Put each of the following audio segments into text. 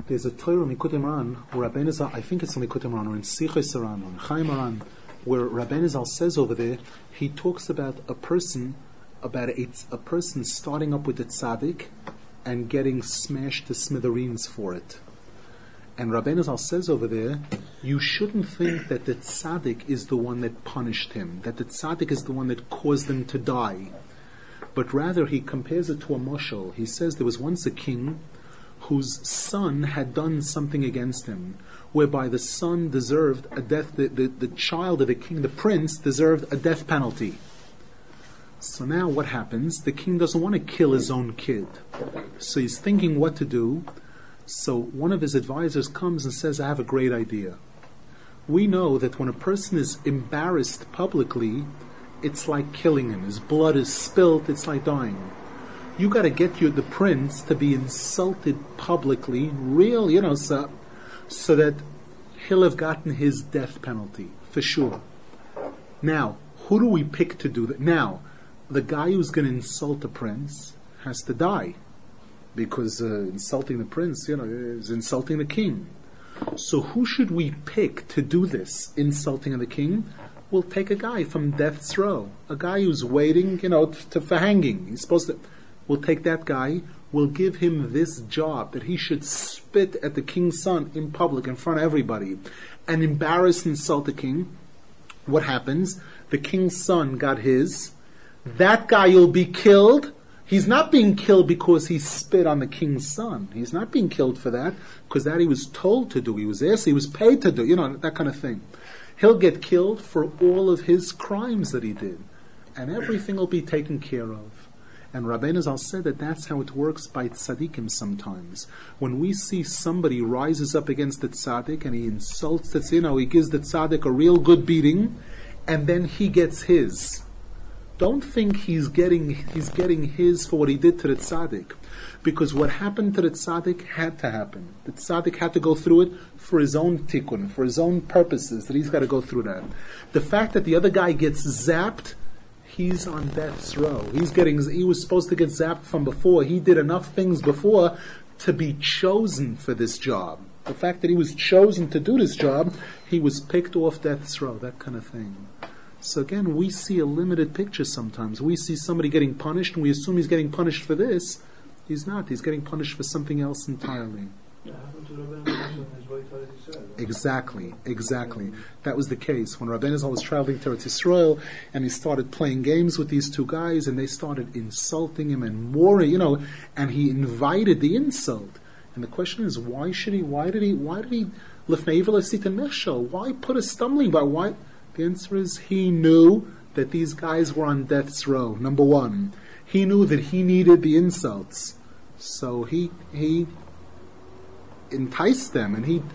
There's a Torah Likutei Moharan where Rabbeinu Zal, I think it's in Likutei Moharan or in Sichos Moharan or in Chaim Moharan, where Rabbeinu Zal says over there, he talks about a person starting up with the tzaddik and getting smashed to smithereens for it. And Rabbeinu Zal says over there, you shouldn't think that the tzaddik is the one that punished him, that the tzaddik is the one that caused him to die. But rather he compares it to a mashal. He says there was once a king whose son had done something against him, whereby the son deserved a death, the child of the king, the prince, deserved a death penalty. So now what happens? The king doesn't want to kill his own kid. So he's thinking what to do. So one of his advisors comes and says, I have a great idea. We know that when a person is embarrassed publicly, it's like killing him. His blood is spilt, it's like dying. You got to get the prince to be insulted publicly, so that he'll have gotten his death penalty, for sure. Now, who do we pick to do that? Now, the guy who's going to insult the prince has to die, because insulting the prince, is insulting the king. So who should we pick to do this, insulting of the king? We'll take a guy from death's row, a guy who's waiting, for hanging. He's supposed to... We'll take that guy, we'll give him this job, that he should spit at the king's son in public, in front of everybody, and embarrass and insult the king. What happens? The king's son got his. That guy will be killed. He's not being killed because he spit on the king's son. He's not being killed for that, because that he was told to do. He was asked, he was paid to do, that kind of thing. He'll get killed for all of his crimes that he did. And everything will be taken care of. And Rabbeinu Zal said that that's how it works by tzaddikim sometimes. When we see somebody rises up against the tzaddik and he insults the he gives the tzaddik a real good beating, and then he gets his. Don't think he's getting his for what he did to the tzaddik. Because what happened to the tzaddik had to happen. The tzaddik had to go through it for his own tikkun, for his own purposes, that he's got to go through that. The fact that the other guy gets zapped, he's on death's row. He was supposed to get zapped from before. He did enough things before to be chosen for this job. The fact that he was chosen to do this job, he was picked off death's row, that kind of thing. So again, we see a limited picture sometimes. We see somebody getting punished and we assume he's getting punished for this. He's not. He's getting punished for something else entirely. Exactly. That was the case when Rabbeinu Zal was traveling to Eretz Yisrael, and he started playing games with these two guys, and they started insulting him and more, and he invited the insult. And the question is, why did he lifnei evil asitin mechshel? Why put a stumbling block? Why? The answer is, he knew that these guys were on death's row. Number one, he knew that he needed the insults, so he enticed them, and he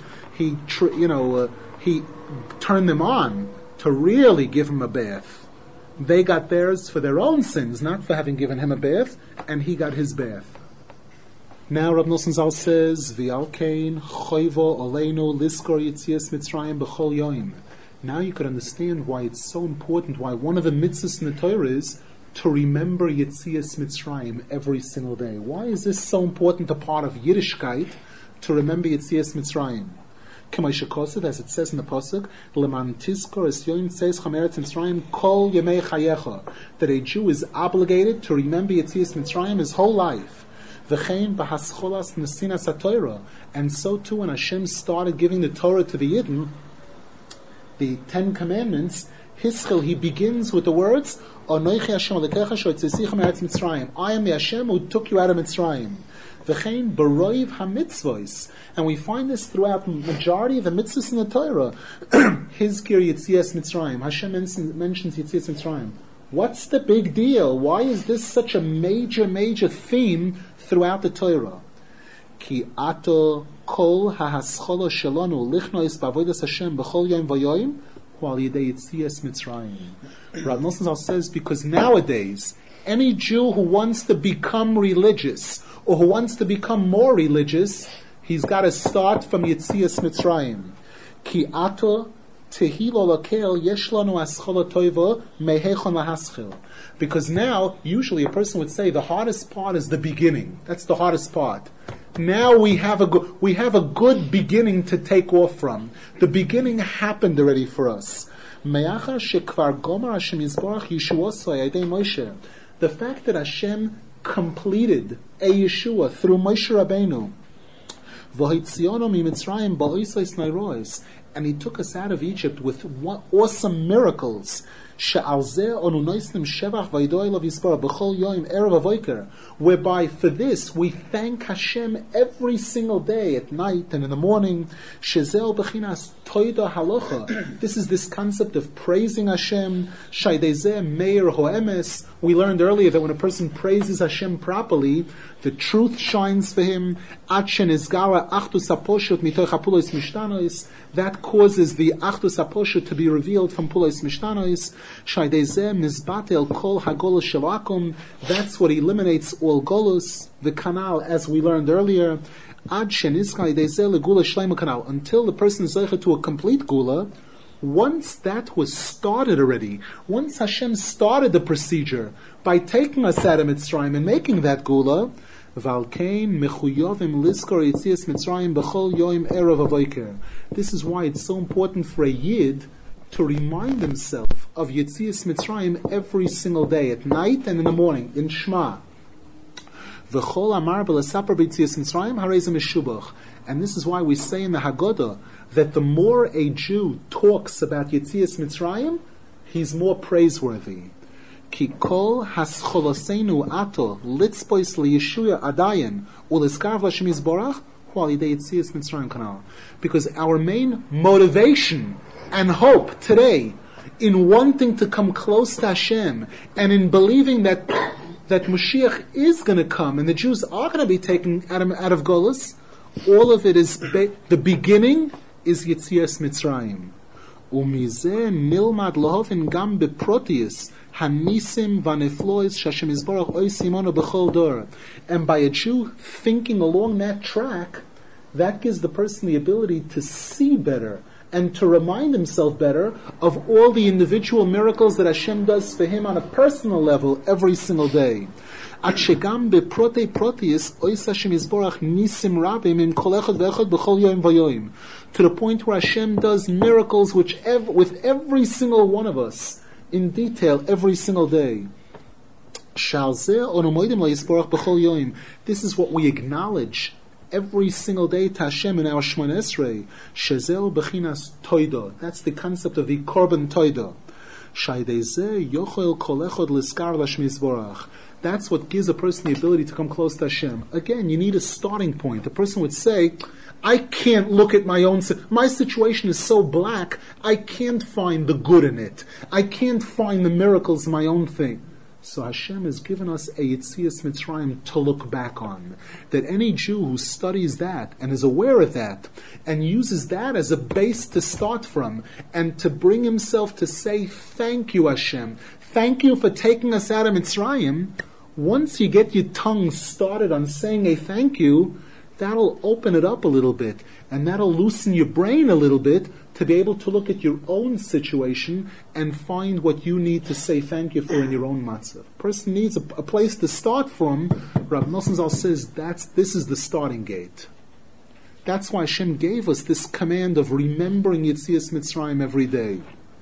turned them on to really give him a bath. They got theirs for their own sins, not for having given him a bath, and he got his bath. Now Rav Nosson Zal says, V'alkein choivo oleinu liskor yitzias Mitzrayim b'chol yoim. Now you could understand why it's so important, why one of the mitzvahs in the Torah is to remember Yitzias Mitzrayim every single day. Why is this so important a part of Yiddishkeit, to remember Yitzias Mitzrayim? As it says in the pasuk, "Leman tizkor es yoim tzeis chameretz Mitzrayim kol yemei chayecha," that a Jew is obligated to remember Yitzias Mitzrayim his whole life. V'chein b'hascholas nesinas haTorah, and so too when Hashem started giving the Torah to the Yidden, the 10 Commandments, he begins with the words, Anochi Hashem Elokecha shotzeisecha me'eretz Mitzrayim. I am the Hashem who took you out of Mitzrayim. V'chein b'roiv hamitzvos, and we find this throughout the majority of the mitzvahs in the Torah. Hizkir Yitzias Mitzrayim. Hashem mentions Yitzias Mitzrayim. What's the big deal? Why is this such a major theme throughout the Torah? Ki ato kol hahaschola shelanu lichnois b'avodas Hashem b'chol yom v'yoyim while yidei Yitzias Mitzrayim. Rav Nosson Zal says, because nowadays any Jew who wants to become religious or who wants to become more religious, he's got to start from Yitzias Mitzrayim. Ki ato tehilo lakel yesh lanu haschola toiva mehechon lahaschil. Because now, usually a person would say the hardest part is the beginning. That's the hardest part. Now we have a good beginning to take off from. The beginning happened already for us. The fact that Hashem completed a Yeshua through Moshe Rabbeinu, and He took us out of Egypt with awesome miracles, whereby for this we thank Hashem every single day, at night and in the morning. This is this concept of praising Hashem. We learned earlier that when a person praises Hashem properly, the truth shines for him. That causes the Achdus HaPoshut to be revealed from Pulos Mishtanois. That's what eliminates all Golus, the canal, as we learned earlier. Until the person is zeicha to a complete Gula. Once that was started already, once Hashem started the procedure by taking us out of Mitzrayim and making that Gula, this is why it's so important for a Yid to remind himself of Yetzias Mitzrayim every single day, at night and in the morning, in Shema. And this is why we say in the Haggadah that the more a Jew talks about Yetzias Mitzrayim, he's more praiseworthy. Ki kol hascholosenu ato litzpois liyeshuya adayin uliskarv l'Hashem Yisborach hu al yidei Yetzias Mitzrayim kanal. Because our main motivation and hope today in wanting to come close to Hashem and in believing that Mashiach is going to come and the Jews are going to be taken out of Golus, all of it is the beginning is Yetzias Mitzrayim. Umizeh nilmad lohovin gam beprotius hanisim vaneflois shashem Yisborach oisimono b'chol dor. And by a Jew thinking along that track, that gives the person the ability to see better and to remind himself better of all the individual miracles that Hashem does for him on a personal level every single day. To the point where Hashem does miracles with every single one of us in detail every single day. This is what we acknowledge every single day to Hashem in our Shemona Esrei. Shezel bechinas toida. That's the concept of the korban toida. That's what gives a person the ability to come close to Hashem. Again, you need a starting point. The person would say, I can't look at my situation is so black, I can't find the good in it. I can't find the miracles in my own thing. So Hashem has given us a Yetzias Mitzrayim to look back on. That any Jew who studies that and is aware of that and uses that as a base to start from and to bring himself to say, thank you Hashem, thank you for taking us out of Mitzrayim. Once you get your tongue started on saying a thank you, that'll open it up a little bit and that'll loosen your brain a little bit to be able to look at your own situation and find what you need to say thank you for in your own matzah. A person needs a place to start from. Rav Nosson Zal says this is the starting gate. That's why Hashem gave us this command of remembering Yetzias Mitzrayim every day.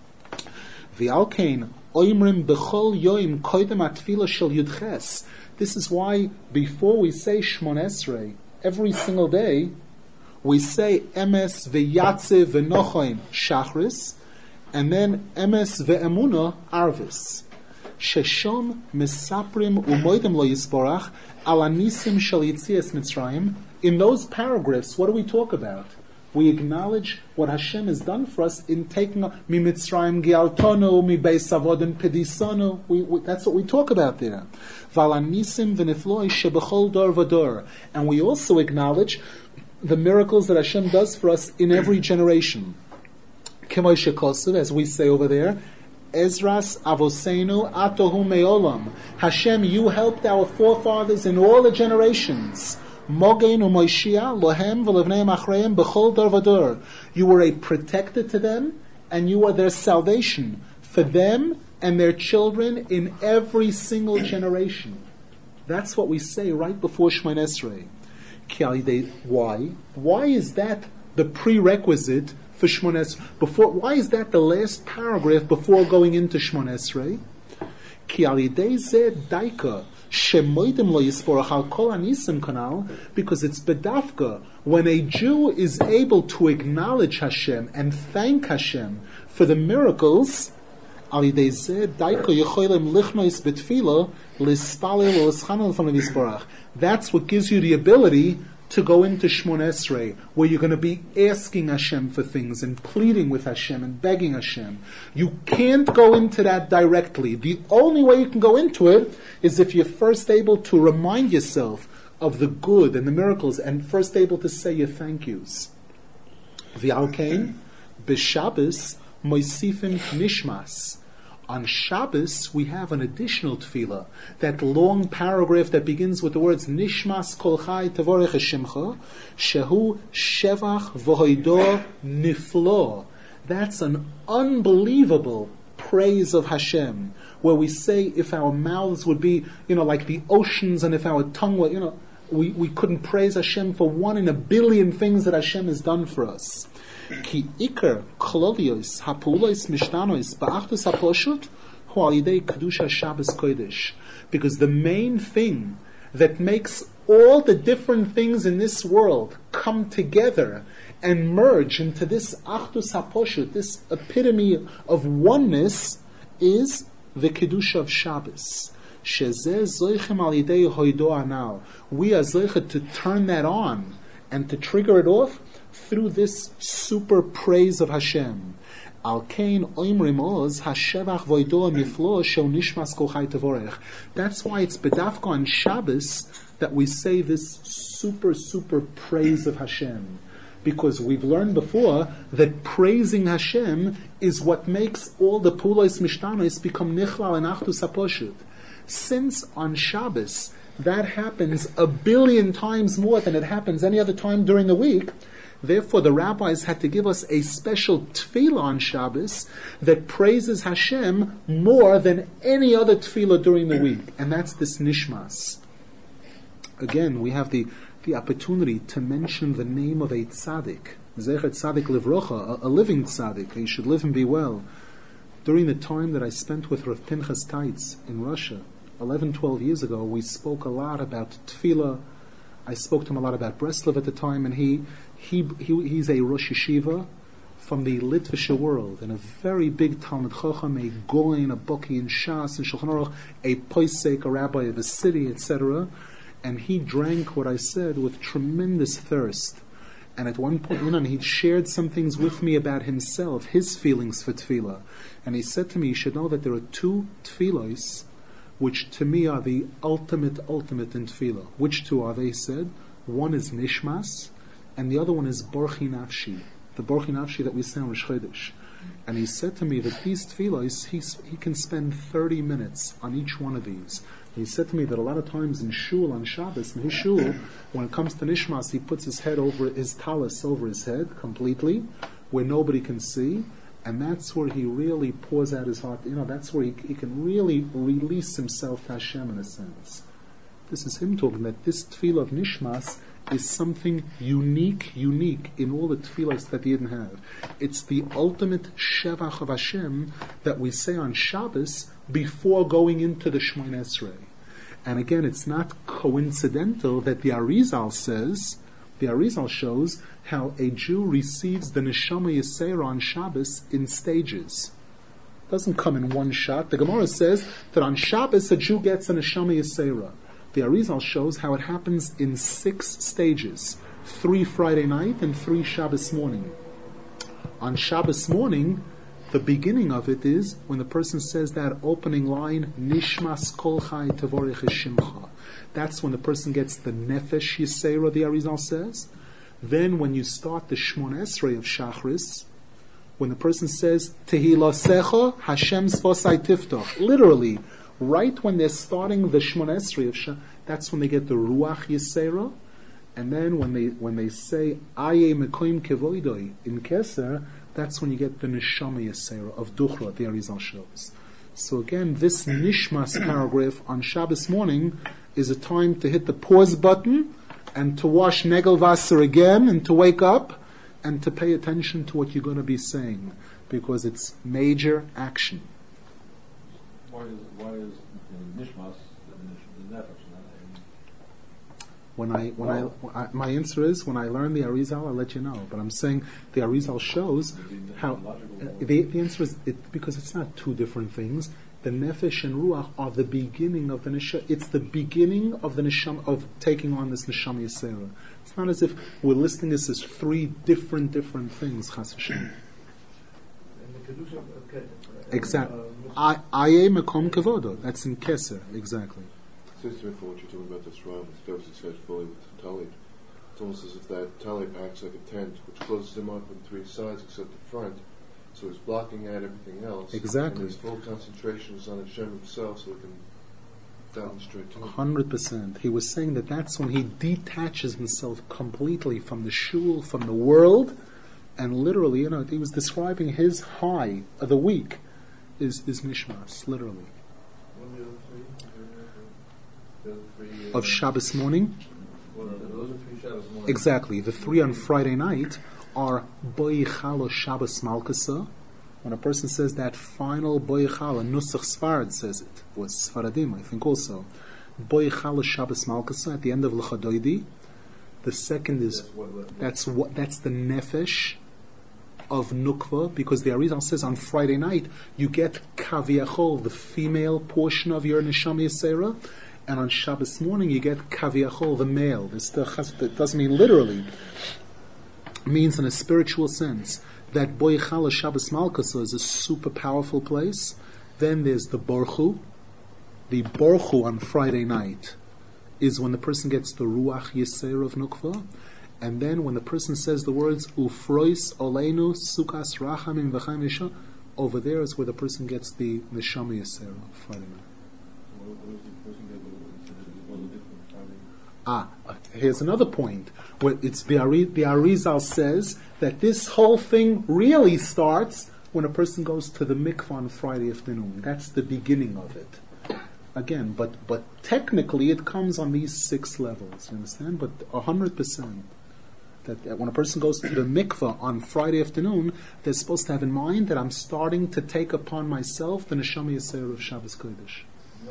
V'alkein oimrim b'chol yoim koidem atfila shel yudches. This is why before we say Shmon Esrei every single day, we say emes ve'yatze ve'nochoin shachris, and then emes ve'emuna arvis. Sheshom mesaprim umoidem lo yisborach al anisim shel Yetzias Mitzrayim. In those paragraphs, what do we talk about? We acknowledge what Hashem has done for us in taking mi Mitzrayim gialtono, mi beis avodim pedisono. That's what we talk about there. Val anisim v'nefloi shebechol dor v'dor. And we also acknowledge the miracles that Hashem does for us in every generation. K'moi shekosuv, as we say over there, Ezras avoseinu atohu me'olam. Hashem, you helped our forefathers in all the generations. Mogein u'moishia lohem v'levneim achreim b'chol dor v'dor. You were a protector to them, and you are their salvation for them and their children in every single generation. That's what we say right before Shemon Esrei. Why? Why is that the prerequisite for Shmon Esrei? Why is that the last paragraph before going into Shmon Esrei? Ki al yidei zeh daika shemoidim lo yisborach al kol anisim kanal, because it's bedafka when a Jew is able to acknowledge Hashem and thank Hashem for the miracles. Al yidei zeh daika yecholim lichnois betfila lispalel lischanel from the yisborach. That's what gives you the ability to go into Shmon Esrei, where you're going to be asking Hashem for things and pleading with Hashem and begging Hashem. You can't go into that directly. The only way you can go into it is if you're first able to remind yourself of the good and the miracles and first able to say your thank yous. V'alkein, b'Shabbos, moisifim nishmas. On Shabbos, we have an additional tefillah, that long paragraph that begins with the words Nishmas kol chai tavorech hashimcha, shehu shevach v'hoido niflo. That's an unbelievable praise of Hashem, where we say if our mouths would be, like the oceans, and if our tongue were, we couldn't praise Hashem for 1 in a billion things that Hashem has done for us. Ki ikar klolios hapulos mishtanois ba'achdus haposhut hu al yidei kedusha Shabbos kodesh, because the main thing that makes all the different things in this world come together and merge into this achdus haposhut, this epitome of oneness, is the kedusha of Shabbos. Shezeh zoichem al yidei hoido anal. We are zoichet to turn that on and to trigger it off through this super praise of Hashem. Al kein oimrim oz hashevach voido niflo shel nishmas kol chai tavorech. That's why it's bedafka on Shabbos that we say this super praise of Hashem, because we've learned before that praising Hashem is what makes all the pulos mishtanos become nichlal and achdus haposhut. Since on Shabbos that happens 1 billion times more than it happens any other time during the week, therefore the rabbis had to give us a special tefillah on Shabbos that praises Hashem more than any other tefillah during the week, and that's this nishmas. Again, we have the opportunity to mention the name of a tzaddik, Zecher Tzaddik Livrocha, a living tzaddik. He should live and be well. During the time that I spent with Rav Pinchas Teitz in Russia, 11-12 years ago, we spoke a lot about tefillah. I spoke to him a lot about Breslov at the time, and he's a Rosh Yeshiva from the Litvische world, and a very big Talmud Chacham, a Goin, a Baki in Shas and Shulchan Aruch, a Poisek, a rabbi of a city, etc. And he drank what I said with tremendous thirst. And at one point, he shared some things with me about himself, his feelings for tefillah. And he said to me, you should know that there are 2 tefillos which to me are the ultimate in tefillah. Which 2 are they? He said, one is Nishmas, and the other one is Borchi Nafshi, the Borchi Nafshi that we say on Rosh Chodesh. And he said to me that these tefillos, he can spend 30 minutes on each one of these. He said to me that a lot of times in shul on Shabbos, in his shul, when it comes to Nishmas, he puts his head over his talis over his head completely, where nobody can see, and that's where he really pours out his heart. That's where he can really release himself to Hashem in a sense. This is him talking that this tefillah of Nishmas is something unique in all the tefillahs that he didn't have. It's the ultimate shevach of Hashem that we say on Shabbos before going into the Shemona Esrei. And again, it's not coincidental that the Arizal shows how a Jew receives the Neshama Yisera on Shabbos in stages. It doesn't come in one shot. The Gemara says that on Shabbos a Jew gets a Neshama Yisera. The Arizal shows how it happens in 6 stages. 3 Friday night and 3 Shabbos morning. On Shabbos morning, the beginning of it is when the person says that opening line, Nishmas kol chai tavorech hashimcha. That's when the person gets the Nefesh Yisera, the Arizal says. Then when you start the Shmon Esrei of Shachris, when the person says, Tehilasecha Hashem Svosai Tiftoch, literally, right when they're starting the Shmon Esrei of Shachris, that's when they get the Ruach Yisera. And then when they say, Aye Mekoim Kevoidoi in Keser, that's when you get the Neshama Yisera of Duchra, the Arizal shows. So again, this Nishmas paragraph on Shabbos morning is a time to hit the pause button and to wash Negelwasser again, and to wake up, and to pay attention to what you're going to be saying, because it's major action. Why is Nishmas the nefesh? My answer is, when I learn the Arizal, I'll let you know. But I'm saying the Arizal shows how the answer is because it's not two different things. The nefesh and ruach are the beginning of the neshama. It's the beginning of the neshama, of taking on this neshama yisera. It's not as if we're listing this as three different things. Chas v'shem. Exactly. Aye mekom kevodo. That's in Keser. Exactly. Sister, for what you're talking about this Ram, it's obviously said fully with the talib. It's almost as if that talib acts like a tent, which closes him up on three sides except the front, so he's blocking out everything else. Exactly. And his full concentration is on Hashem himself, so he can demonstrate to him. 100%. He was saying that that's when he detaches himself completely from the shul, from the world, and literally, he was describing his high of the week is Nishmas, literally. Of Shabbos morning? Exactly. The three on Friday night are Boichalo Shabbos Malkasa. When a person says that final Boichalo, Nusach Sfarad says it, or Sfaradim, I think also. Boichalo Shabbos Malkasa at the end of L'chadoidi. The second is, that's the nefesh of Nukva, because the Arizal says on Friday night you get Kaviachol, the female portion of your Neshama Yisera, and on Shabbos morning you get Kaviachol, the male. That doesn't mean literally. It means in a spiritual sense that Boichala Shabbos Malkasa is a super powerful place. Then there's the Borchu. The Borchu on Friday night is when the person gets the Ruach Yisera of Nukva. And then when the person says the words Ufrois Oleinu Sukas Rachamim V'chaim Yisha, over there is where the person gets the Neshama Yisera of Friday night. Here's another point where it's the Arizal says that this whole thing really starts when a person goes to the mikvah on Friday afternoon. That's the beginning of it. Again, but technically it comes on these 6 levels. You understand? But 100% that when a person goes to the mikvah on Friday afternoon, they're supposed to have in mind that I'm starting to take upon myself the neshama yisera of Shabbos Kodesh.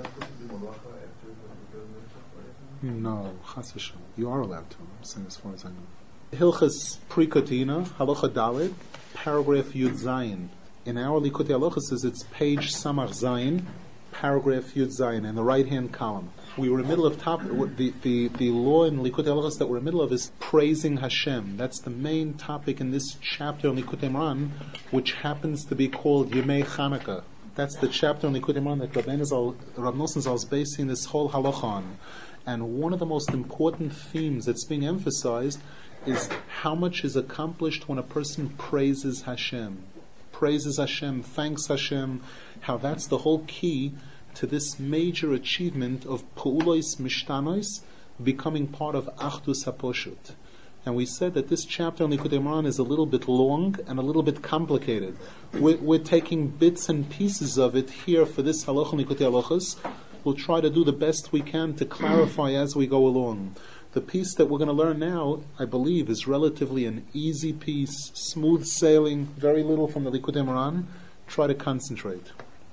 No, chas v'shalom. You are allowed to. I'm saying as far as I know. Hilchas Prikotina, Halacha Daled, paragraph Yud Zayin. In our Likutei Halachos says it's page Samach Zayin, paragraph Yud Zayin, in the right-hand column. We were in the middle of the law in Likutei Halachos that we're in the middle of is praising Hashem. That's the main topic in this chapter in Likutei Moharan, which happens to be called Yemei Chanukah. That's the chapter in Likutei Moharan that Rav Nosson Zal is basing this whole halacha on. And one of the most important themes that's being emphasized is how much is accomplished when a person praises Hashem. Praises Hashem, thanks Hashem, how that's the whole key to this major achievement of Pu'ulois Mishtanois becoming part of Achdus HaPoshut. And we said that this chapter in Likutei Moharan is a little bit long and a little bit complicated. We're taking bits and pieces of it here for this halacha in Likutei Halachos. We'll try to do the best we can to clarify as we go along. The piece that we're going to learn now, I believe, is relatively an easy piece, smooth sailing, very little from the Likutei Moharan. Try to concentrate.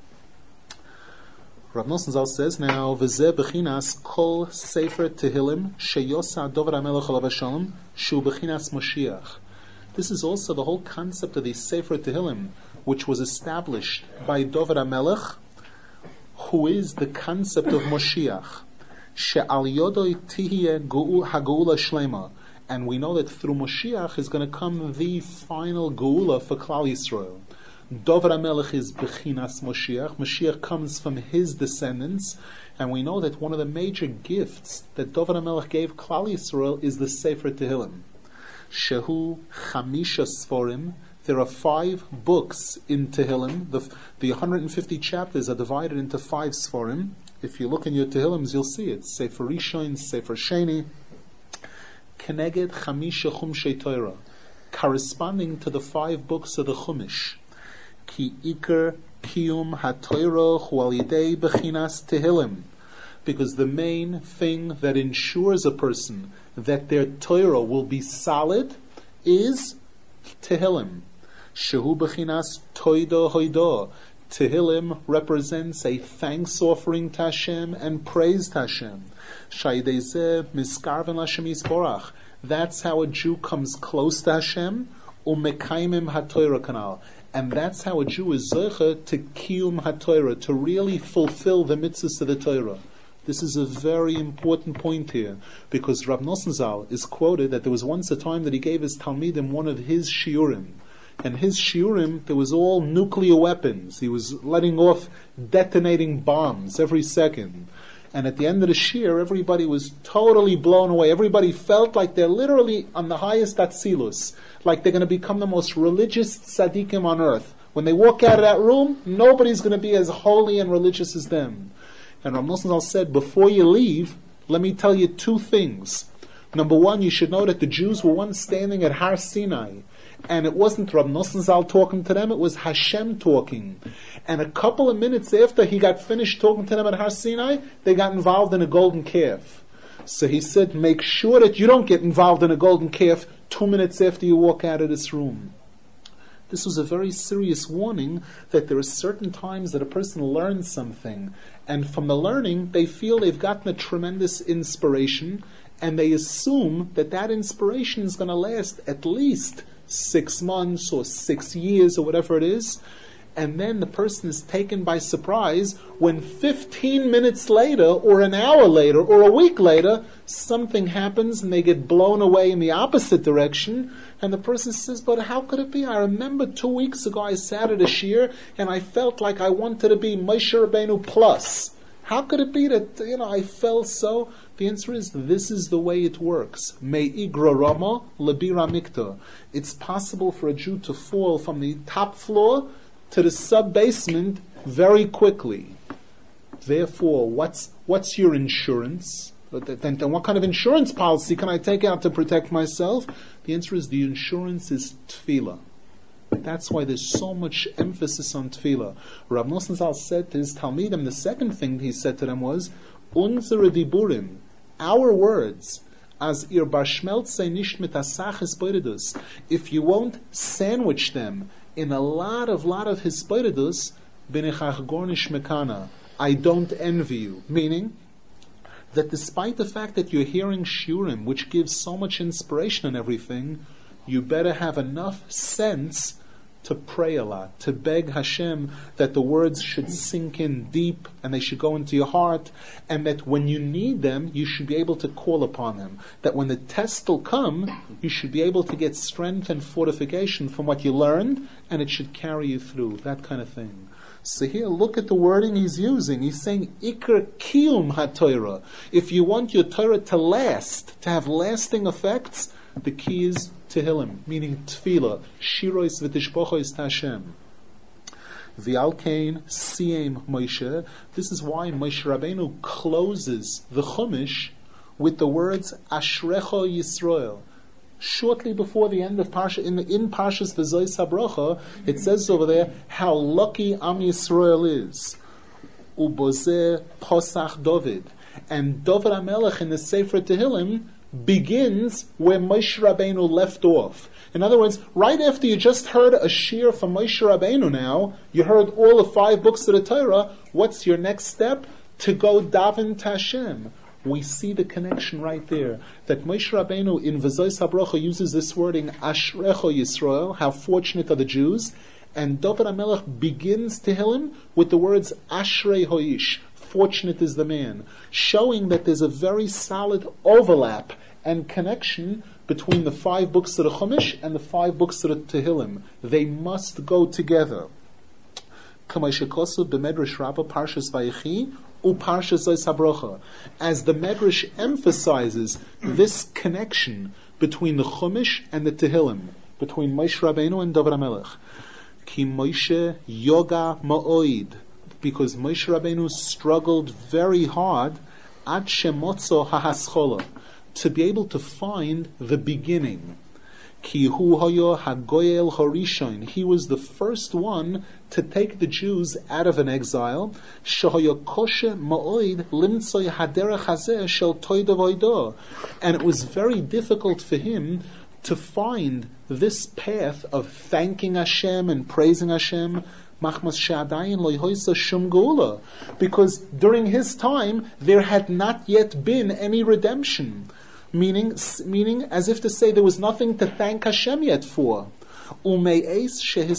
Rav Nosson Zal says now, V'zeh b'chinas kol sefer Tehillim sheyosa Dover HaMelech alav hashalom shu b'chinas Moshiach. This is also the whole concept of the Sefer Tehillim, which was established by Dover HaMelech, who is the concept of Moshiach. She'al yodoi tihye ha'geula shlema. And we know that through Moshiach is going to come the final geula for Klal Yisrael. Dover HaMelech is Bechinas Moshiach. Moshiach comes from his descendants. And we know that one of the major gifts that Dover HaMelech gave Klal Yisrael is the Sefer Tehillim. Shehu Chamisha Sforim. There are 5 books in Tehillim. The 150 chapters are divided into 5 Sforim. If you look in your Tehillims, you'll see it. Sefer Rishon, Sefer Sheni, Keneged Chamisha Chumshei Torah, corresponding to the 5 books of the Chumash. Ki Iker Kiyum HaTorah Hu Al Yidei Bechinas Tehillim. Because the main thing that ensures a person that their Torah will be solid is Tehillim. Shehu b'chinas toida hoida. Tehillim represents a thanks offering to Hashem and praise to Hashem. Shaydezeh miskarven Hashem yisborach. That's how a Jew comes close to Hashem. Umekaimim haTorah kanal. And that's how a Jew is zeicha to kiyum haTorah, to really fulfill the mitzvahs of the Torah. This is a very important point here, because Rav Nosson Zal is quoted that there was once a time that he gave his Talmidim one of his shiurim. And his shiurim, there was all nuclear weapons. He was letting off detonating bombs every second. And at the end of the shiur, everybody was totally blown away. Everybody felt like they're literally on the highest atzilus, like they're going to become the most religious tzaddikim on earth. When they walk out of that room, nobody's going to be as holy and religious as them. And Rav Nosson Zal said, before you leave, let me tell you two things. Number one, you should know that the Jews were once standing at Har Sinai, and it wasn't Rav Nosson Zal talking to them, it was Hashem talking. And a couple of minutes after he got finished talking to them at Har Sinai, they got involved in a golden calf. So he said, make sure that you don't get involved in a golden calf 2 minutes after you walk out of this room. This was a very serious warning that there are certain times that a person learns something, and from the learning they feel they've gotten a tremendous inspiration, and they assume that that inspiration is going to last at least 6 months or 6 years or whatever it is, and then the person is taken by surprise when 15 minutes later or an hour later or a week later something happens and they get blown away in the opposite direction, and the person says, but how could it be? I remember 2 weeks ago I sat at a shiur and I felt like I wanted to be Moshe Rabbeinu plus. How could it be that I felt so? The answer is, this is the way it works. Me'igra Rama lebira mikta. It's possible for a Jew to fall from the top floor to the sub-basement very quickly. Therefore, what's your insurance? Then what kind of insurance policy can I take out to protect myself? The answer is, the insurance is tefillah. That's why there's so much emphasis on tefillah. Rav Nosson Zal said to his Talmidim, the second thing he said to them was, unsere diburim, our words, as ir bashmeltze nicht mit asachis boiridus, if you won't sandwich them in a lot of hisboiridus, b'nechach gornish mekana, I don't envy you. Meaning that despite the fact that you're hearing shiurim, which gives so much inspiration and everything, you better have enough sense to pray a lot, to beg Hashem that the words should sink in deep and they should go into your heart, and that when you need them, you should be able to call upon them. That when the test will come, you should be able to get strength and fortification from what you learned, and it should carry you through, that kind of thing. So here, look at the wording he's using. He's saying, Iker kiyum haTorah. If you want your Torah to last, to have lasting effects, the key is Tehillim, meaning tefillah, shirois v'tishbochos to Hashem. V'alkein siyem Moshe. This is why Moshe Rabbeinu closes the Chumash with the words Ashrecha Yisrael. Shortly before the end of Parsha, in Parshas V'Zois HaBracha, it says over there how lucky Am Yisrael is. Ubozeh Posach David. And David HaMelech in the Sefer Tehillim begins where Moshe Rabbeinu left off. In other words, right after you just heard a shiur from Moshe Rabbeinu now, you heard all the 5 books of the Torah, what's your next step? To go daven to Hashem. We see the connection right there. That Moshe Rabbeinu in V'Zois HaBracha uses this wording, Ashrecha Yisrael, how fortunate are the Jews, and David HaMelech begins Tehillim with the words Ashrei Hoish, fortunate is the man, showing that there's a very solid overlap and connection between the 5 books of the Chumash and the 5 books of the Tehillim. They must go together. B'Medrash Rabbah Parshas Vayechi uParshas Zois HaBracha, as the Medrash emphasizes this connection between the Chumash and the Tehillim, between Moshe Rabbeinu and David HaMelech. Ki Moshe yoga ma'oid, because Moshe Rabbeinu struggled very hard ad shemotzo hahaschola, to be able to find the beginning. Ki hu hoyo hagoyel horishon. He was the first one to take the Jews out of an exile. Shehoyo koshe ma'oid limtsoy haderech hazeh shel toida voido. And it was very difficult for him to find this path of thanking Hashem and praising Hashem, because during his time there had not yet been any redemption, meaning as if to say there was nothing to thank Hashem yet for. And as soon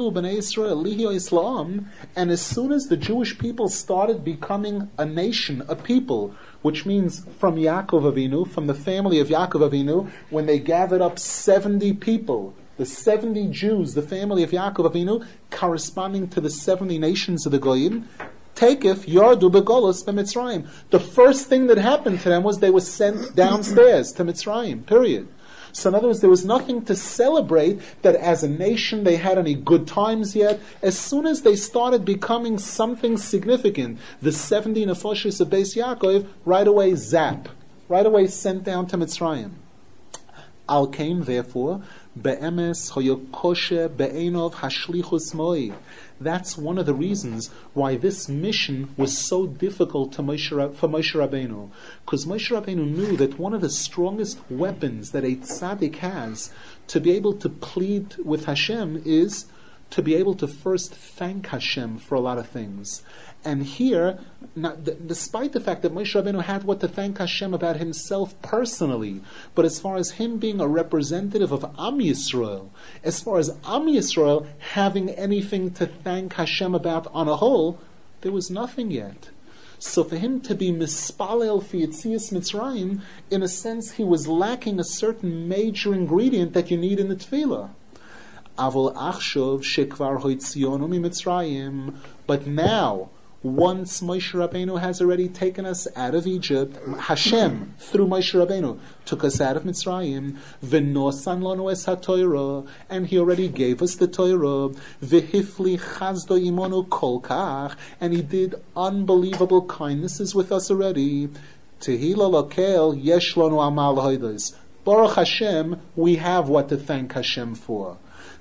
as the Jewish people started becoming a nation, a people, which means from Yaakov Avinu, from the family of Yaakov Avinu, when they gathered up 70 people, the 70 Jews, the family of Yaakov Avinu, corresponding to the 70 nations of the Goyim, Takef Yardu Begolos B'Mitzrayim. The first thing that happened to them was they were sent downstairs to Mitzrayim, period. So in other words, there was nothing to celebrate that as a nation they had any good times yet. As soon as they started becoming something significant, the 70 Nefoshis of Beis Yaakov, right away zap, right away sent down to Mitzrayim. Al Kain, therefore, be'emes hoyokoshe be'enov hashlichus moi. That's one of the reasons why this mission was so difficult for Moshe Rabbeinu. Because Moshe Rabbeinu knew that one of the strongest weapons that a tzaddik has to be able to plead with Hashem is to be able to first thank Hashem for a lot of things. And here, despite the fact that Moshe Rabbeinu had what to thank Hashem about himself personally, but as far as him being a representative of Am Yisrael, as far as Am Yisrael having anything to thank Hashem about on a whole, there was nothing yet. So for him to be mispalel fi Yetzias Mitzrayim, in a sense he was lacking a certain major ingredient that you need in the tefillah. Avol achshov shekvar hoitzionu miMitzrayim. But now, once Moshe Rabbeinu has already taken us out of Egypt, Hashem, through Moshe Rabbeinu, took us out of Mitzrayim, v'nosan lanu es haTorah, and He already gave us the Torah, v'hifli chazdo imonu kol kach, and He did unbelievable kindnesses with us already. Tehila lakel yesh lanu amal hodos. Baruch Hashem, we have what to thank Hashem for.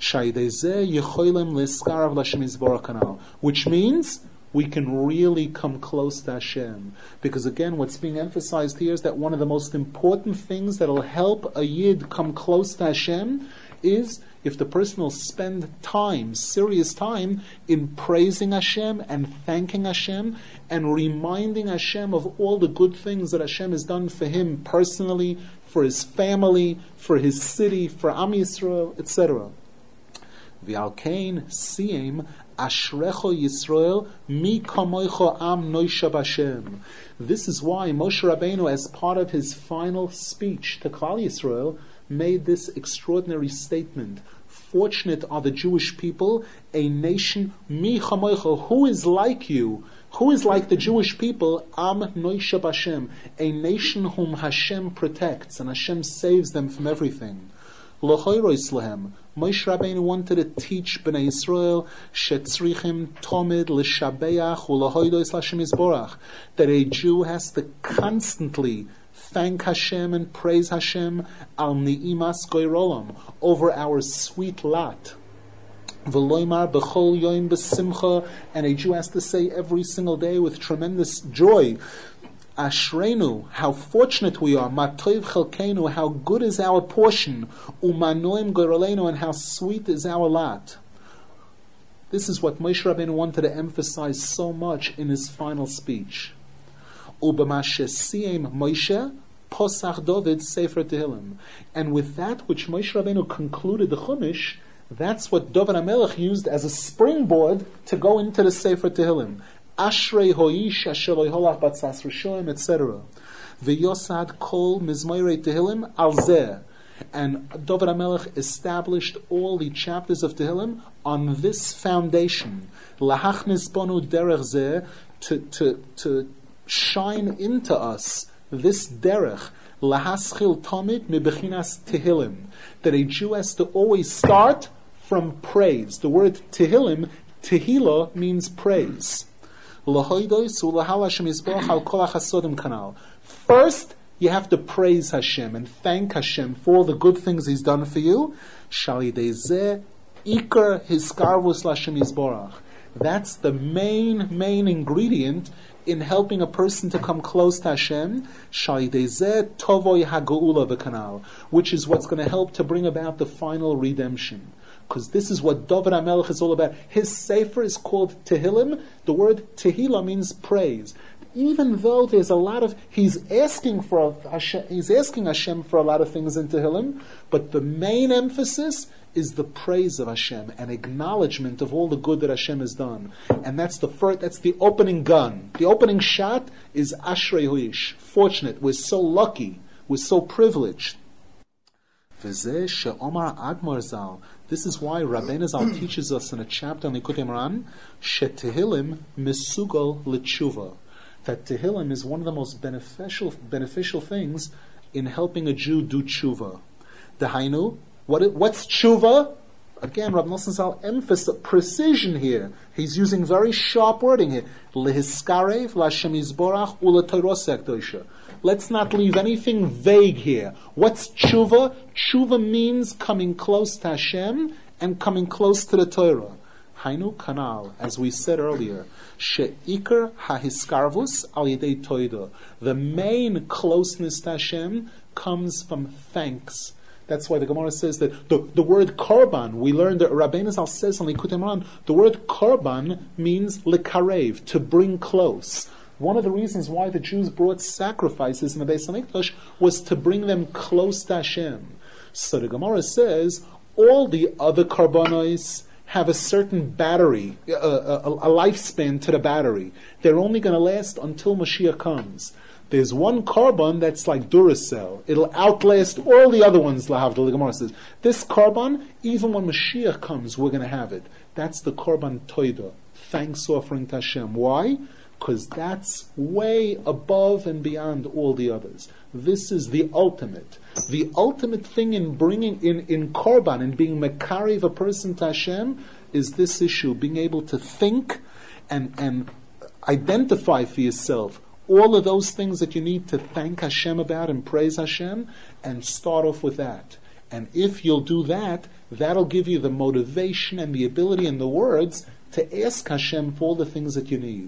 Which means we can really come close to Hashem. Because again, what's being emphasized here is that one of the most important things that will help a Yid come close to Hashem is if the person will spend time, serious time, in praising Hashem and thanking Hashem and reminding Hashem of all the good things that Hashem has done for him personally, for his family, for his city, for Am Yisrael, etc. V'al kain siyem ashrecho Yisrael mi kamoicho am noisha b'Hashem. This is why Moshe Rabbeinu, as part of his final speech to Klal Yisrael, made this extraordinary statement. Fortunate are the Jewish people, a nation mi chamoicho, who is like you, who is like the Jewish people, am noisha b'Hashem, a nation whom Hashem protects and Hashem saves them from everything. L'choirois lehem, Moshe Rabbeinu wanted to teach Bnei Yisrael shetzrichim tomid l'shabeach u'lahoidos l'Hashem yisborach, that a Jew has to constantly thank Hashem and praise Hashem al ni'imas goyrolam, over our sweet lot. V'loimar b'chol yoim b'simcha, and a Jew has to say every single day with tremendous joy, Ashrenu, how fortunate we are, Matoiv Chelkeinu, how good is our portion, Umanoim Goraleinu, and how sweet is our lot. This is what Moshe Rabbeinu wanted to emphasize so much in his final speech. U'b'mashe siyem Moshe, Posach David Sefer Tehillim. And with that which Moshe Rabbeinu concluded the Chumash, that's what David HaMelech used as a springboard to go into the Sefer Tehillim. Ashrei hoish asher loyholach batzas rishoim, etc. V'yosad kol mizmoirei Tehillim al zeh. And David HaMelech established all the chapters of Tehillim on this foundation. Lahachnis bonu derech zeh, to shine into us this derech. Lahaschil tamid mibechinas Tehillim, that a Jew has to always start from praise. The word Tehillim, Tehillah, means praise. First, You have to praise Hashem and thank Hashem for all the good things He's done for you. Shalidezeh ikar hiskarvus lashem yizborach. That's the main ingredient in helping a person to come close to Hashem. Shalidezeh tovoy hageula v'kanal, which is what's going to help to bring about the final redemption. Because this is what David HaMelech is all about. His sefer is called Tehillim. The word Tehillah means praise. Even though there's a lot of, he's asking Hashem for a lot of things in Tehillim, but the main emphasis is the praise of Hashem and acknowledgement of all the good that Hashem has done. And that's the opening gun. The opening shot is Ashrei Huish. Fortunate. We're so lucky. We're so privileged. V'zeh she'omar Admar Zal. This is why Rabbeinu Zal teaches us in a chapter on Likutei Moharan, she'tehillim misugal l'tshuva. That Tehillim is one of the most beneficial things in helping a Jew do tshuva. Dahainu, what's tshuva? Again, Rabbi Nosson Zal emphasizes precision here. He's using very sharp wording here. Lehiskarev l'Hashem yizborach u'leTorah HaKdosha. Let's not leave anything vague here. What's tshuva? Tshuva means coming close to Hashem and coming close to the Torah. Hainu kanal, as we said earlier, she'ikar hahiskarvus al yedei toida. The main closeness to Hashem comes from thanks. That's why the Gemara says that the word korban, we learned that Rabbeinu Zal says on Likutei Moharan, the word korban means lekarev, to bring close. One of the reasons why the Jews brought sacrifices in the Beis HaMikdash was to bring them close to Hashem. So the Gemara says, all the other korbanos have a certain battery, a lifespan to the battery. They're only going to last until Mashiach comes. There's one korban that's like Duracell. It'll outlast all the other ones, Lahavdil. The Gemara says, this korban, even when Mashiach comes, we're going to have it. That's the korban toida, thanks offering to Hashem. Why? Because that's way above and beyond all the others. This is the ultimate. The ultimate thing in bringing in korban and being mekarev a person to Hashem is this issue, being able to think and identify for yourself all of those things that you need to thank Hashem about and praise Hashem, and start off with that. And if you'll do that, that'll give you the motivation and the ability and the words to ask Hashem for all the things that you need.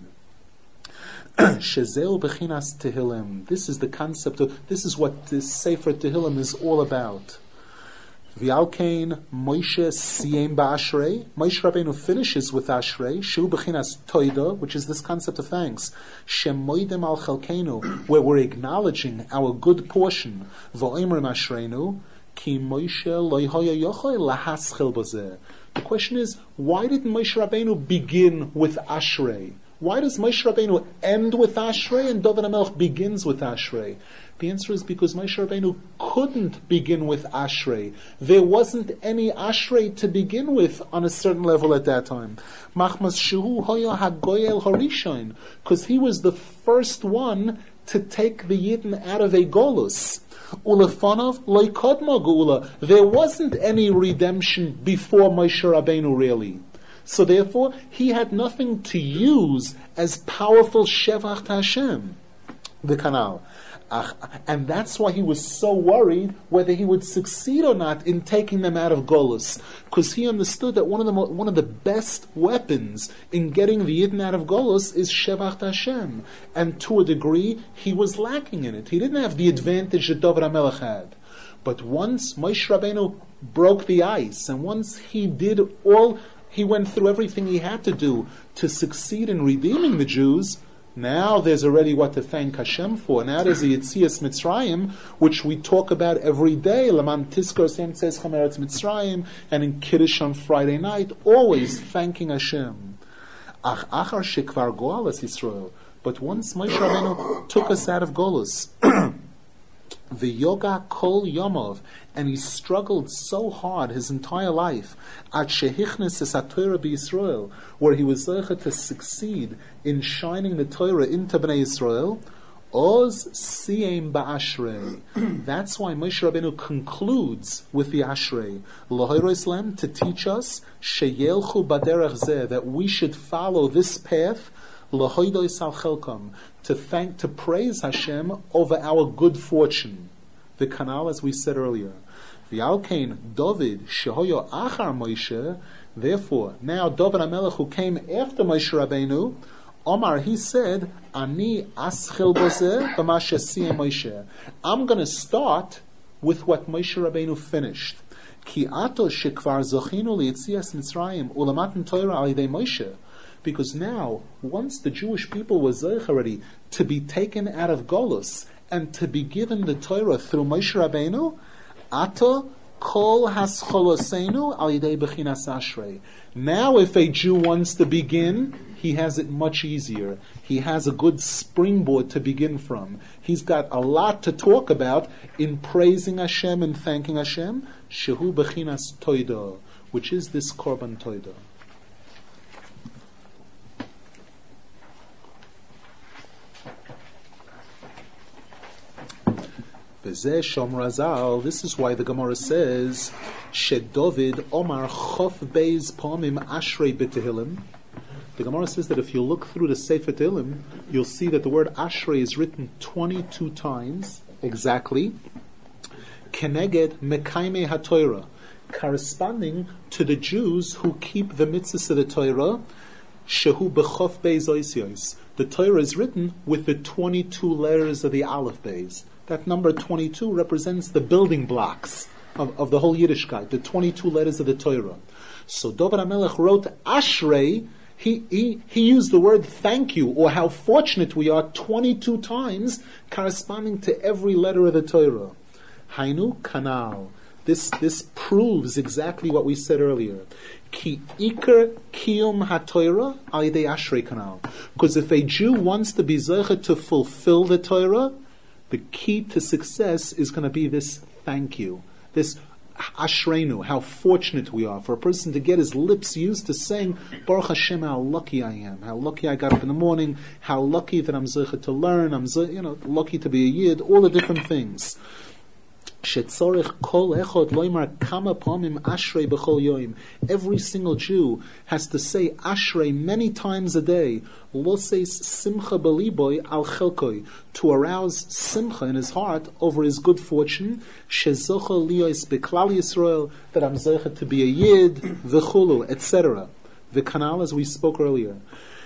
Shezeu bechinas Tehillim. This is the concept of, this is what this Sefer Tehillim is all about. V'alkein Moshe siyem ba'ashrei. Moshe Rabbeinu finishes with Ashrei. Shu bechinas toida, which is this concept of thanks. Shemoidem al chalkeinu, where we're acknowledging our good portion. V'oimrim ashreinu ki Moshe lo haya yochei lahaschil bozeh. The question is, why didn't Moshe Rabbeinu begin with Ashrei? Why does Moshe Rabbeinu end with Ashrei and David HaMelech begins with Ashrei? The answer is because Moshe Rabbeinu couldn't begin with Ashrei. There wasn't any Ashrei to begin with on a certain level at that time. Machmas shehu hoya hagoyel harishon, because he was the first one to take the Yidden out of a golus. Ulefanov loikodma geula. There wasn't any redemption before Moshe Rabbeinu really. So therefore, he had nothing to use as powerful Shevach to Hashem, the canal. And that's why he was so worried whether he would succeed or not in taking them out of Golus. Because he understood that one of the best weapons in getting the Yidden out of Golus is Shevach to Hashem. And to a degree, he was lacking in it. He didn't have the advantage that David HaMelech had. But once Moshe Rabbeinu broke the ice, and once he went through everything he had to do to succeed in redeeming the Jews, now there's already what to thank Hashem for. Now there's the Yetzias Mitzrayim, which we talk about every day. Laman Tizkor Sem Tzes Chameretz Mitzrayim, and in Kiddush on Friday night, always thanking Hashem. Ach achar shekvar goalas Yisrael. But once Moshe Rabbeinu took us out of Golus, the yoga kol yomov, and he struggled so hard his entire life at shehichnes es haTorah b'Yisrael, where he was zeicha to succeed in shining the Torah into Bnei Yisrael. Oz siyem ba'ashrei. That's why Moshe Rabbeinu concludes with the Ashrei L'hoiroslem, to teach us sheyelchu baderech zeh, that we should follow this path L'hoidoy sal chelkom, to praise Hashem over our good fortune. The canal, as we said earlier. V'alkein David shehoyo achar Moshe. Therefore, now David HaMelech, who came after Moshe Rabbeinu, Omar, he said, Ani aschil bozeh b'ma she'asiyeh Moshe. I'm going to start with what Moshe Rabbeinu finished. Ki ato shekvar zochinu li'etzias Mitzrayim ulamatan Torah al yidei Moshe. Because now, once the Jewish people were zoich already to be taken out of Golus and to be given the Torah through Moshe Rabbeinu, ato kol hascholosenu al yidei bechinas ashrei. Now, if a Jew wants to begin, he has it much easier. He has a good springboard to begin from. He's got a lot to talk about in praising Hashem and thanking Hashem. Shehu bechinas toida, which is this korban toida. This is why the Gemara says, Shedavid Omar Chof Beis Pomim Ashrei B'Tehillim. The Gemara says that if you look through the Sefer Tehillim, you'll see that the word Ashrei is written 22 times exactly. Keneged Mekaimei HaTorah, corresponding to the Jews who keep the mitzvahs of the Torah. Shehu B'Chof Beis Oisiyos. The Torah is written with the 22 letters of the Aleph Beis. That number 22 represents the building blocks of the whole Yiddishkeit, the 22 letters of the Torah. So David HaMelech wrote Ashrei. He used the word thank you, or how fortunate we are, 22 times, corresponding to every letter of the Torah. Hainu kanal. This proves exactly what we said earlier. Ki iker kiyum haTorah al yidei Ashrei kanal. Because if a Jew wants to be zeicha to fulfill the Torah, the key to success is going to be this thank you, this Ashreinu, how fortunate we are. For a person to get his lips used to saying, Baruch Hashem, how lucky I am, how lucky I got up in the morning, how lucky that I'm zeicha to learn, I'm lucky to be a yid, all the different things. Every single Jew has to say Ashrei many times a day, to arouse simcha in his heart over his good fortune, that I'm zeicha to be a yid, etc. The canal, as we spoke earlier.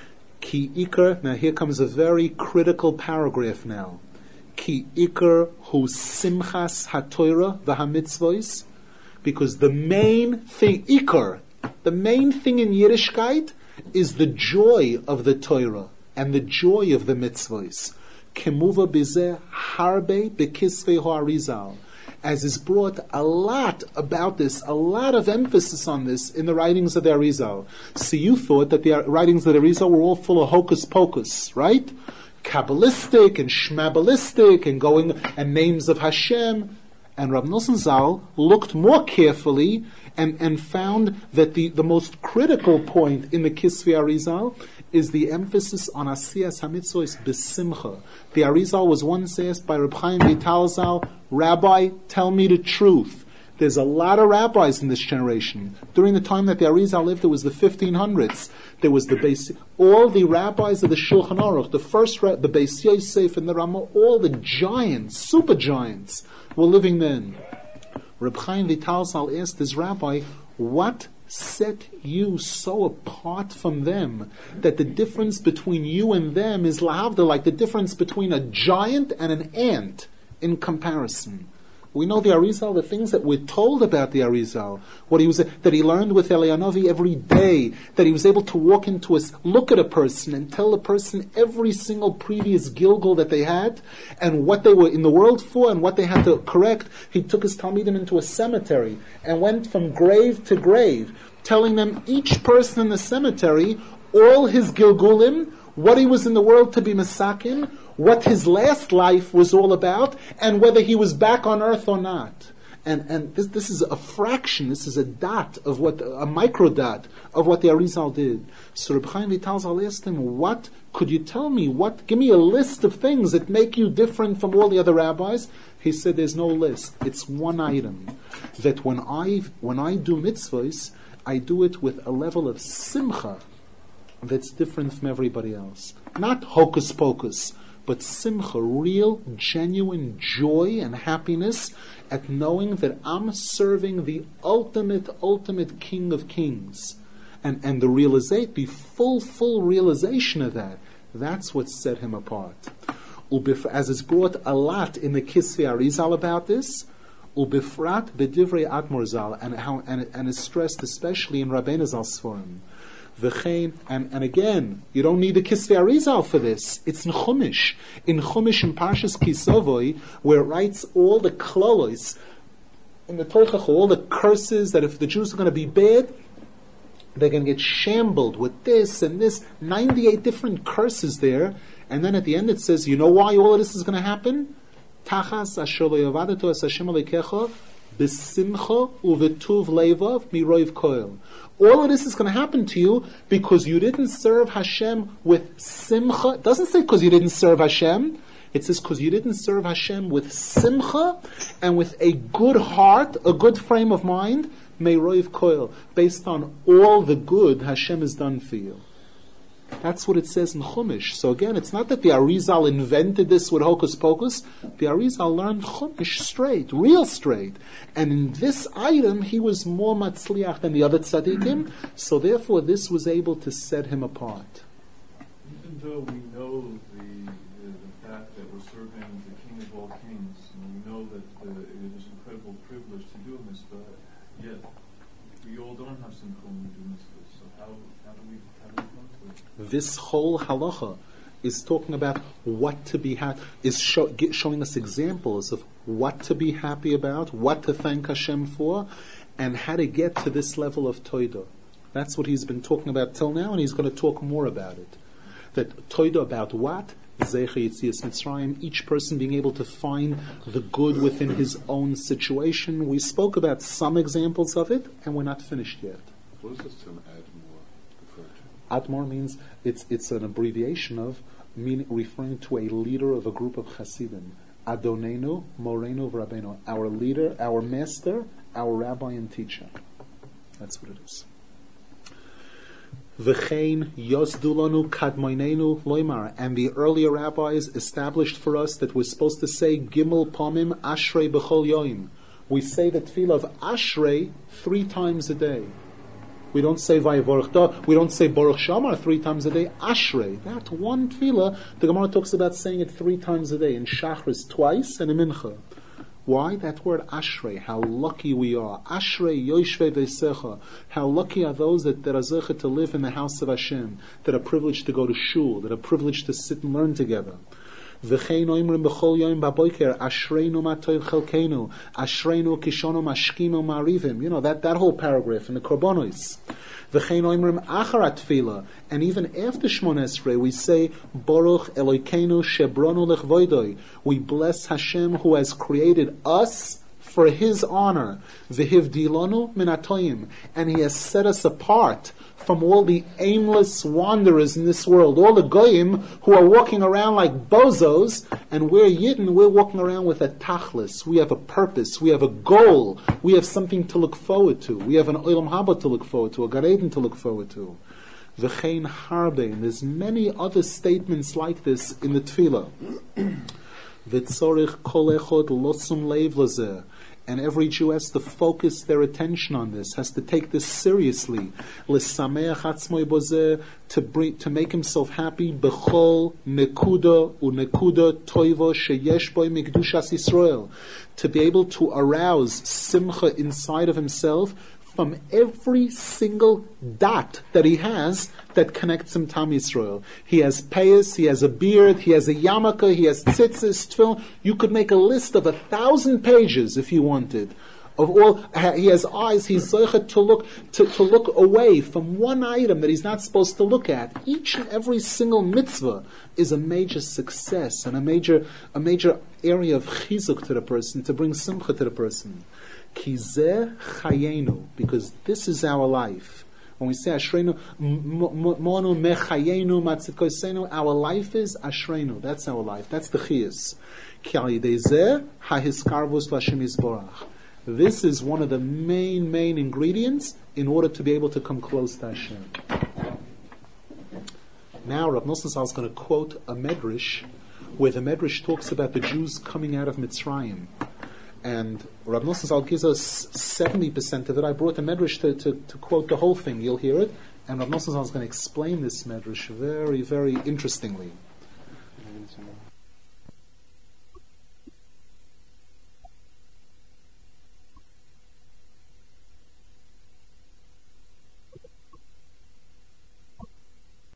Ki ikar. Now here comes a very critical paragraph now. Ki ikar hu simchas haTorah v'hamitzvos, because the main thing, ikar, the main thing in Yiddishkeit is the joy of the Torah and the joy of the mitzvos. Kemuva bizeh harbe bekisvei ha'arizal, as is brought a lot about this, a lot of emphasis on this in the writings of the Arizal. So you thought that the writings of the Arizal were all full of hocus pocus, right? Kabbalistic and shmabalistic and going and names of Hashem. And Rav Nosson Zal looked more carefully and found that the most critical point in the Kisvei Arizal is the emphasis on Asiyas HaMitzvos B'Simcha. The Arizal was once asked by Reb Chaim Vital Zal, Rabbi, tell me the truth. There's a lot of rabbis in this generation. During the time that the Arizal lived, it was the 1500s. There was all the rabbis of the Shulchan Aruch, the Beis Yosef and the Ramah, all the giants, super giants, were living then. Reb Chaim Vital Zal asked his rabbi, what set you so apart from them that the difference between you and them is lahavda, like the difference between a giant and an ant in comparison? We know the Arizal, the things that we're told about the Arizal, that he learned with Elianovi every day, that he was able to walk into look at a person and tell a person every single previous Gilgul that they had, and what they were in the world for, and what they had to correct. He took his Talmidim into a cemetery, and went from grave to grave, telling them, each person in the cemetery, all his Gilgulim, what he was in the world to be Masakin, what his last life was all about, and whether he was back on earth or not. And this is a fraction, this is a dot of a micro dot of what the Arizal did. So Reb Chaim Vital Zal asked him, what could you tell me? Give me a list of things that make you different from all the other rabbis. He said, there's no list. It's one item. That when I do mitzvahs, I do it with a level of simcha. that's different from everybody else. Not hocus pocus, but simcha, real, genuine joy and happiness at knowing that I'm serving the ultimate King of Kings. And the full realization of that, that's what set him apart. As is brought a lot in the Kisvei Arizal about this, Ubifrat b'divrei Admor Zal, and is stressed especially in Rabbeinu Zal Sforim. And again, you don't need the Kisvei Arizal for this. It's in Chumash. In Parshas Kisovoi, where it writes all the klolos in the Torah, all the curses that if the Jews are going to be bad, they're going to get shambled with this and this, 98 different curses there. And then at the end it says, you know why all of this is going to happen? Tachas asher lo yavadato es Hashem Elokecha b'simcha uvetuv levav miroiv koil. All of this is going to happen to you because you didn't serve Hashem with simcha. It doesn't say because you didn't serve Hashem. It says because you didn't serve Hashem with simcha and with a good heart, a good frame of mind, miroiv koil, based on all the good Hashem has done for you. That's what it says in Chumash. So again, it's not that the Arizal invented this with hocus pocus. The Arizal learned Chumash straight, real straight. And in this item, he was more matzliach than the other tzaddikim. So therefore, this was able to set him apart. Even though we know the fact that we're serving the King of all kings, and we know that it is an incredible privilege to do this, but yet we all don't have some when we do this. So how do we come to it? This whole halacha is talking about what to be happy, is showing us examples of what to be happy about, what to thank Hashem for, and how to get to this level of toidah. That's what he's been talking about till now, and he's going to talk more about it. That toidah about what? Zeicha Yetzias Mitzrayim, each person being able to find the good within his own situation. We spoke about some examples of it, and we're not finished yet. What does this term Admor refer to? Admor means it's an abbreviation of referring to a leader of a group of Hasidim. Adonenu, Morenu, V'Rabbeinu. Our leader, our master, our rabbi and teacher. That's what it is. V'chein yosdulanu kadmoinenu loimar, and the earlier rabbis established for us that we're supposed to say Gimel Pomim Ashrei B'chol Yoim. We say the tefillah of Ashrei 3 times a day. We don't say Vayivorach Da, we don't say Baruch Shamar 3 times a day. Ashrei, that one tefillah, the Gemara talks about saying it 3 times a day, in Shachris twice and in Mincha. Why? That word Ashrei, how lucky we are. Ashrei Yoshvei Veisecha. How lucky are those that are zeichet to live in the house of Hashem, that are privileged to go to shul, that are privileged to sit and learn together. V'chein oimrim b'chol yom b'boiker, Ashreinu matoiv chelkeinu, Ashreinu kishono mashkimo ma'arivim. You know, that whole paragraph in the Korbanos. V'chein oimrim acharat tefillah, and even after Shmona Esrei, we say, Baruch Elokeinu shebronu lechvoidoi. We bless Hashem who has created us for His honor. V'hivdilonu minatoyim, and He has set us apart from all the aimless wanderers in this world, all the goyim who are walking around like bozos, and we're Yidden, we're walking around with a tachlis. We have a purpose, we have a goal, we have something to look forward to, we have an olam haba to look forward to, a Gan Eden to look forward to. V'chein harbe, and there's many other statements like this in the tefillah. V'tzorich kol echod losum leiv lazeh. And every Jew has to focus their attention on this, has to take this seriously. To make himself happy. B'chol nekuda unekuda toiva sheyesh boi mikdushas Yisrael. To be able to arouse simcha inside of himself from every single dot that he has that connects him to Am Yisrael. He has payas, he has a beard, he has a yarmulke, he has tzitzis, tefillin. You could make a list of 1,000 pages if you wanted. Of all, he has eyes, he's zeichet to look away from one item that he's not supposed to look at. Each and every single mitzvah is a major success and a major area of chizuk to the person, to bring simcha to the person. Kizeh chayenu, because this is our life. When we say Ashreinu, monu mechayenu matzitkoisenu, our life is Ashreinu. That's our life. That's the chiyus. Ki al yidei zeh hahiskarvus l'Hashem yisborach. This is one of the main ingredients in order to be able to come close to Hashem. Now Rav Nosson Zal is going to quote a medrash where the medrash talks about the Jews coming out of Mitzrayim. And Rav Nosson Zal gives us 70% of it. I brought the medrash to quote the whole thing. You'll hear it. And Rav Nosson Zal is going to explain this medrash very, very interestingly.